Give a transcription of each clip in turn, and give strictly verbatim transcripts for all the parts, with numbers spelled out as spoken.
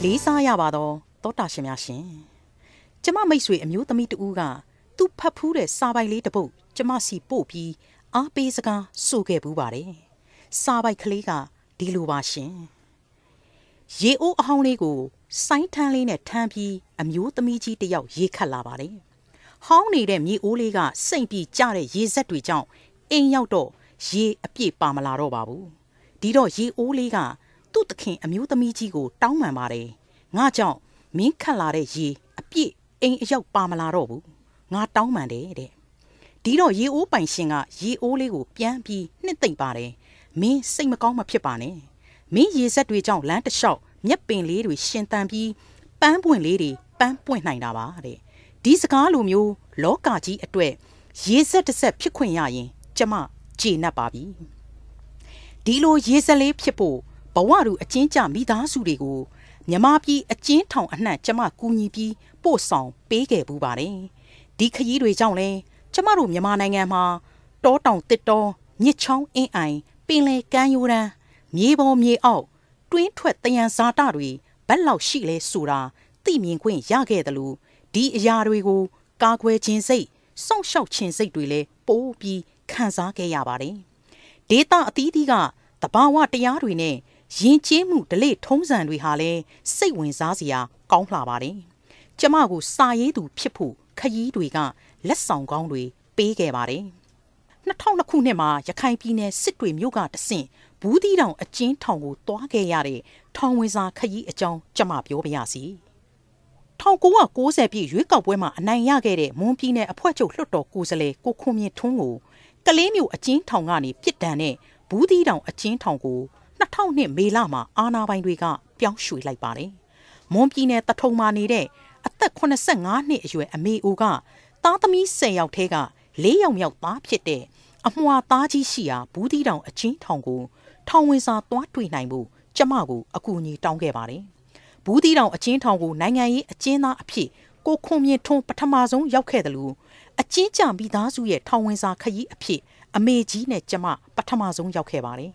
လေးစားရပါတော့သောတာရှင်များရှင်ကျမမိတ်ဆွေအမျိုးသမီးတူကသူ့ဖတ်ဖူးတဲ့စာပိုက်လေးတစ်ပုဒ်ကျမစီပို့ပြီးအားပေးစကားဆိုခဲ့ပူးပါတယ်စာပိုက်ကလေးကဒီလိုပါရှင်ရေအိုးအဟောင်းလေးကိုစိုင်းထန်းလေးနဲ့ထမ်းပြီးအမျိုးသမီးကြီးတစ်ယောက်ရေခတ်လာပါတယ်ဟောင်းနေတဲ့မြေအိုးလေးကစိမ့်ပြီးကျတဲ့ရေစက်တွေကြောင့်အိမ်ရောက်တော့ရေအပြည့်ပါမလာတော့ပါဘူးဒီတော့ရေအိုးလေးကသူ့သခင်အမျိုးသမီးကြီးကိုတောင်းပန်ပါတယ်ငါကြောင့်မင်းခတ်လာတဲ့ရေအပြည့်အိမ်အရောက်ပါမလာတော့ဘူးငါတောင်းပန်တယ်တဲ့ဒီတော့ရေအိုးပိုင်ရှင်ကရေအိုးလေးကိုပြန်ပြီးနှစ်သိမ့်ပါတယ်မင်းစိတ်မကောင်းမဖြစ်ပါနဲ့မင်းရေစက်တွေကြောင့်လမ်းတစ်လျှောက်မြက်ပင်လေးတွေရှင်တန်ပြီးပန်းပွင့်လေးတွေပန်းပွင့်နိုင်တာပါတဲ့ဒီစကားလိုမျိုးလောကကြီးအတွက်ရေစက်တစ်ဆက်ဖြစ်ခွင့်ရရင်ကျမကျေနပ်ပါပြီဒီလိုရေစက်လေးဖြစ်ဖို့ဘဝတူအချင်းကြမိသားစုတွေကိုမြမပြည်အချင်းထောင်အနှံ့ကျမကူညီပြီးပို့ဆောင်ပေးခဲ့ပူပါတယ်ဒီခရီးတွေကြောင့်လဲကျမတို့မြန်မာနိုင်ငံမှာတောတောင်တစ်တောမြစ်ချောင်းအင်းအိုင်ပင်လယ်ကမ်းရိုးတန်းမြေပေါ်မြေအောက်တွင်းထွက်တယံဇာတတွေဘက်လောက်ရှိလဲဆိုတာသိမြင်ခွင့်ရခဲ့တယ်လို့ဒီအရာတွေကိုကာကွယ်ခြင်းစိတ်စောင့်ရှောက်ခြင်းစိတ်တွေလည်းပိုးပြီးခံစားခဲ့ရပါတယ်ဒေတာအသီးသီးကတဘာဝတရားတွေနဲ့ယဉ်ကျေးမှုဓလေ့ထုံးစံတွေဟာလည်းစိတ်ဝင်စားစရာကောင်းလှပါတယ်ကျမကိုစာရေးသူဖြစ်ဖို့ခရီးတွေကလက်ဆောင်ကောင်းတွေပေးခဲ့ပါတယ်နှစ်ထောင်နှစ်ခုနှစ်မှာရခိုင်ပြည်နယ်စစ်တွေမြို့ကတဆင့်ဘူးသီးတောင်အကျဉ်းထောင်ကိုတွားခဲ့ရတဲ့ထောင်ဝင်စာခရီးအကြောင်းကျမပြောပြရစီ၁၉၉၀ပြည့်ရွေးကောက်ပွဲမှာအနိုင်ရခဲ့တဲ့မွန်ပြည်နယ်အဖွဲ့ချုပ်လွှတ်တော်ကိုယ်စားလှယ်ကိုခွန်မြင့်ထွန်းကိုကလေးမျိုးအကျဉ်းထောင်ကနေပြစ်ဒဏ်နဲ့ဘူးသီးတောင်အကျဉ်းထောင်ကို၂၀၀၂မေလမှာအာဏာပိုင်တွေကပြောင်းရွှေ့လိုက်ပါတယ်မွန်ပြည်နယ်တထုံမှာနေတဲ့အသက်၇၅နှစ်အရွယ်အမေအိုကသားသမီး၁၀ယောက်ထဲက၄ယောက်မြောက်သားဖြစ်တဲ့အမွှာသားကြီးရှိရာဘူးသီးတောင်အချင်းထောင်ကိုထောင်ဝင်စာသွားတွေ့နိုင်ဖို့ကျမကိုအကူအညီတောင်းခဲ့ပါတယ်ဘူးသီးတောင်အချင်းထောင်ကိုနိုင်ငံရေးအကျဉ်းသားအဖြစ်ကိုခွန်မြင့်ထွန်းပထမဆုံးရောက်ခဲ့တယ်လို့အကျဉ်းချမိသားစုရဲ့ထောင်ဝင်စာခရီးအဖြစ်အမေကြီးနဲ့ကျမပထမဆုံးရောက်ခဲ့ပါတယ်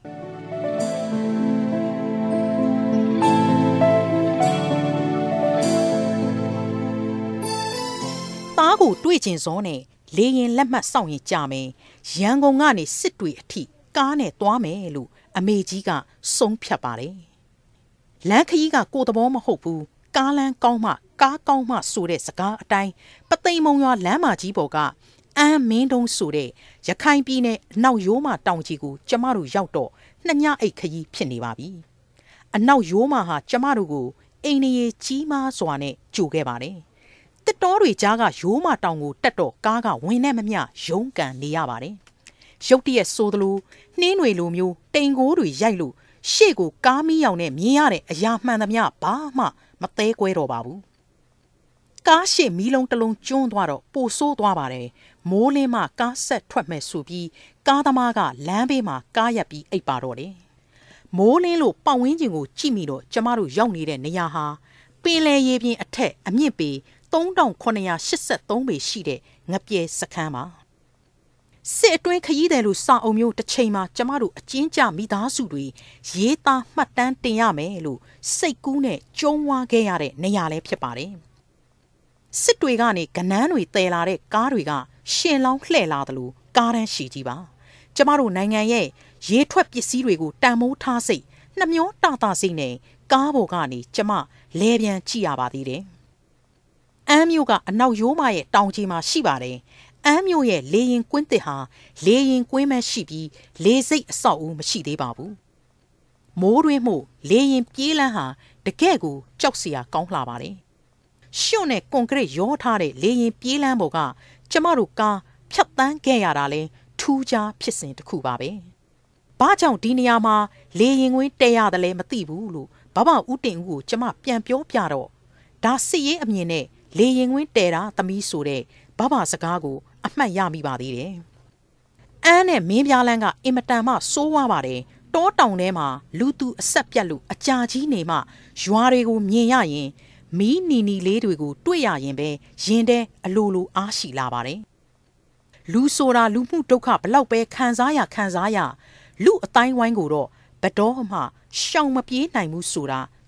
သားကိုတွေ့ကျင်စောနဲ့လေရင်လက်မှတ်စောင့်ရင်ကြမယ်ရန်ကုန်ကနေစစ်တွေအထိကားနဲ့သွားမယ်လို့အမေကြီးကဆုံးဖြတ်ပါတယ်လမ်းခရီးကကိုယ်သဘောမဟုတ်ဘူးကားလမ်းကောင်းမှကားကောင်းမှဆိုတဲ့စကားအတိုင်းပသိမ်မုံရွာလမ်းမကြီးပေါ်ကအမ်းမင်းတုံးဆိုတဲ့ရခိုင်ပြည်နယ်အနောက်ရိုးမတောင်ကြီးကိုကျမတို့ရောက်တော့နှစ်ညအိတ်ခရီးဖြစ်နေပါပြီအနောက်ရိုးမဟာကျမတို့ကိုအိမ်နေကြီးမားစွာနဲ့ကြိုခဲ့ပါတယ်တစ်တော်တွေကြားကရိုးမတောင်ကိုတက်တော့ကားကဝင်နဲ့မမျှရုံးကန်နေရပါတယ်ရုတ်တရက်ဆိုသလိုနှင်းတွေလိုမျိုးတိမ်ကိုးတွေရိုက်လို့ရှေ့ကိုကားမီးရောင်နဲ့မြင်ရတဲ့အရာမှန်သမျှဘာမှမသဲကွဲတော့ပါဘူးကားရှေ့မီးလုံးတစ်လုံးကျွန်းသွားတော့ပိုဆိုးသွားပါတယ်မိုးလင်းမှကားဆက်ထွက်မဲ့ဆိုပြီးကားသမားကလမ်းဘေးမှာကားရပ်ပြီးအိပ်ပါတော့တယ်မိုးလင်းလို့ပတ်ဝန်းကျင်ကိုကြည့်မိတော့ကျမတို့ရောက်နေတဲ့နေရာဟာပင်လယ်ရေပြင်အထက်အမြင့်ပေ၃ထောင်၇ရာ၈၃ပေရှိတဲ့ငပြဲစခန်းပါစစ်အတွင်းခရီးတယ်လို့စာအုပ်မျိုးတစ်ချိန်မှာကျမတို့အကျဉ်းချမိသားစုတွေရေးသားမှတ်တမ်းတင်ရမယ်လို့စိတ်ကူးနဲ့ကြုံဝါခဲ့ရတဲ့နေရာလည်းဖြစ်ပါတယ်စစ်တွေကနေကနန်းတွေတည်လာတဲ့ကားတွေကရှင်လောင်းလှဲ့လာသလိုကားတန်းရှည်ကြီးပါကျမတို့နိုင်ငံရဲ့ရေထွက်ပစ္စည်းတွေကိုတန်မိုးထားစိတ်နှမျောတတစိတ်နဲ့ကားပေါ်ကနေကျမလဲပြန်ကြည့်ရပါသေးတယ်အမ်းမြို့ကအနောက်ရိုးမရဲ့တောင်ကြီးမှာရှိပါတယ်အမ်းမြို့ရဲ့လေရင်ကွင်းတစ်ဟာလေရင်ကွင်းမှရှိပြီးလေစိတ်အဆောက်အဦမရှိသေးပါဘူးမိုးတွင်းမှုလေရင်ပြေးလန်းဟာတကယ့်ကိုကြောက်စရာကောင်းလှပါတယ်ရှွန့်နဲ့ကွန်ကရစ်ရောထားတဲ့လေရင်ပြေးလန်းပေါ်ကကျမတို့ကားဖြတ်တန်းခဲ့ရတာလဲထူးခြားဖြစ်စဉ်တစ်ခုပါပဲဘာကြောင့်ဒီနေရာမှာလေရင်ကွင်းတဲရတယ်လဲမသိဘူးလို့ဘဘဦးတင်ဦးကိုကျမပြန်ပြောပြတော့ဒါစစ်ရေးအမြင်နဲ့လေရင်ကွင်းတဲတာသမီးဆိုတဲ့ဘဘစကားကိုအမှတ်ရမိပါသေးတယ်အန်းနဲ့မင်းပြားလန်းကအင်မတန်မှစိုးဝါပါတယ်တောတောင်ထဲမှာလူသူအဆက်ပြတ်လို့အကြာကြီးနေမှရွာတွေကိုမြင်ရရင်မီးနီနီလေးတွေကိုတွေ့ရရင်ပဲရင်ထဲအလိုလိုအားရှိလာပါတယ်လူဆိုတာလူမှုဒုက္ခဘလောက်ပဲခံစားရခံစားရလူအတိုင်းဝိုင်းကိုတော့ဘတော်မှရှောင်မပြေးနိုင်ဘူးဆိုတာ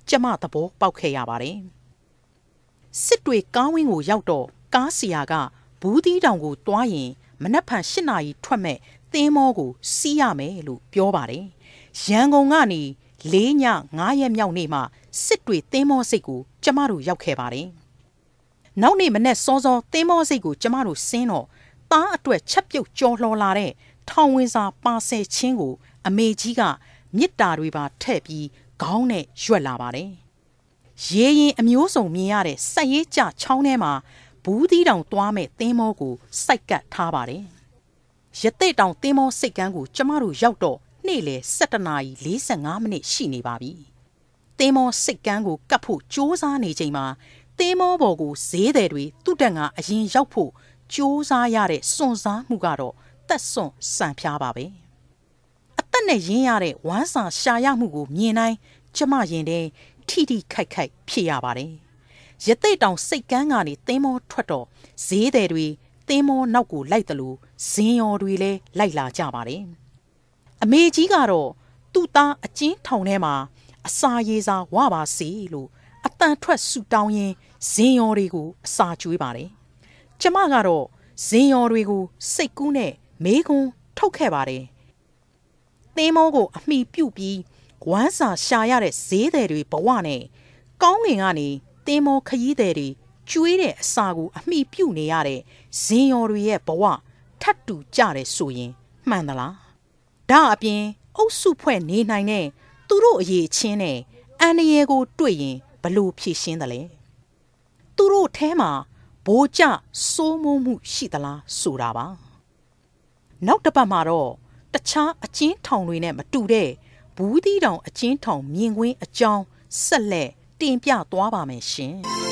ကျမသဘောပေါက်ခဲ့ရပါတယ်စစ်တွေကားဝင်းကိုရောက်တော့ကားစီယာကဘူးသီးတောင်ကိုတွားရင်မနက်ဖြန်၈နာရီထွက်မဲ့သင်းမောကိုစီးရမယ်လို့ပြောပါတယ်ရန်ကုန်ကနေလေးညငါးရက်မြောက်နေ့မှာစစ်တွေသင်းမောစိတ်ကိုကျမတို့ရောက်ခဲ့ပါတယ်နောက်နေ့မနေ့စောစောသင်းမောစိတ်ကိုကျမတို့ဆင်းတော့သားအတွက်ချက်ပြုတ်ကြော်လှော်လာတဲ့ထောင်ဝင်စာပါဆယ်ချင်းကိုအမေကြီးကမြစ်တာတွေပါထည့်ပြီးခေါင်းနဲ့ရွက်လာပါတယ်ရေရင်အမျိုးစုံမြင်ရတဲ့စိုက်ရေးကြချောင်းထဲမှာဘူးသီးတောင်သွားမဲ့သင်းမောကိုစိုက်ကပ်ထားပါတယ်ရတဲ့တောင်သင်းမောစိတ်ကန်းကိုကျမတို့ရောက်တော့နေ့လယ်၁၇နာရီ၄၅မိနစ်ရှိနေပါပြီသင်းမောစိတ်ကန်းကိုကပ်ဖို့ကြိုးစားနေချိန်မှာသင်းမောပေါ်ကိုဈေးသည်တွေသူ့တက်ကအရင်ရောက်ဖို့ကြိုးစားရတဲ့စွန့်စားမှုကတော့တက်စွန့်စံဖျားပါပဲအသက်နဲ့ရင်းရတဲ့ဝမ်းစာရှာရမှုကိုမြင်တိုင်းကျမရင်တဲ့ထိထိခိုက်ခိုက်ဖြစ်ရပါတယ်ရတဲ့တောင်စိတ်ကန်းကနေသင်းမောထွက်တော့ဈေးသည်တွေသင်းမောနောက်ကိုလိုက်တယ်လို့ဇင်းရော်တွေလည်းလိုက်လာကြပါတယ်အမေကြီးကတော့သူ့သားအကျဉ်းထောင်ထဲမှာအစာရေစာဝပါစေလို့အတန်ထွက်ဆူတောင်းရင်းဇင်းရော်တွေကိုအစာကျွေးပါတယ်ကျမကတော့ဇင်းရော်တွေကိုစိတ်ကူးနဲ့မေးခွန်းထုတ်ခဲ့ပါတယ်သင်းမောကိုအမိပြုတ်ပြီးဝမ်းစာရှာရတဲ့ဈေးသည်တွေဘဝနဲ့ကောင်းငင်ကနေသင်းမောခရီးသည်တွေကျွေးတဲ့အစာကိုအမိပြုတ်နေရတဲ့ဇင်းရော်တွေရဲ့ဘဝထပ်တူကြတယ်ဆိုရင်မှန်သလားဒါအပြင်အုပ်စုဖွဲ့နေနိုင်တဲ့သူတို့အရေးချင်းနဲ့အန္တရာယ်ကိုတွေ့ရင်ဘလို့ဖြေရှင်းသလဲသူတို့ထဲမှာဘိုးကျစိုးမိုးမှုရှိသလားဆိုတာပါနောက်တစ်ပတ်မှာတော့တခြားအချင်းထောင်တွေနဲ့မတူတဲ့ဘူးသီးတောင်အချင်းထောင်မြင်ကွင်းအကြောင်းဆက်လက်တင်ပြသွားပါမယ်ရှင်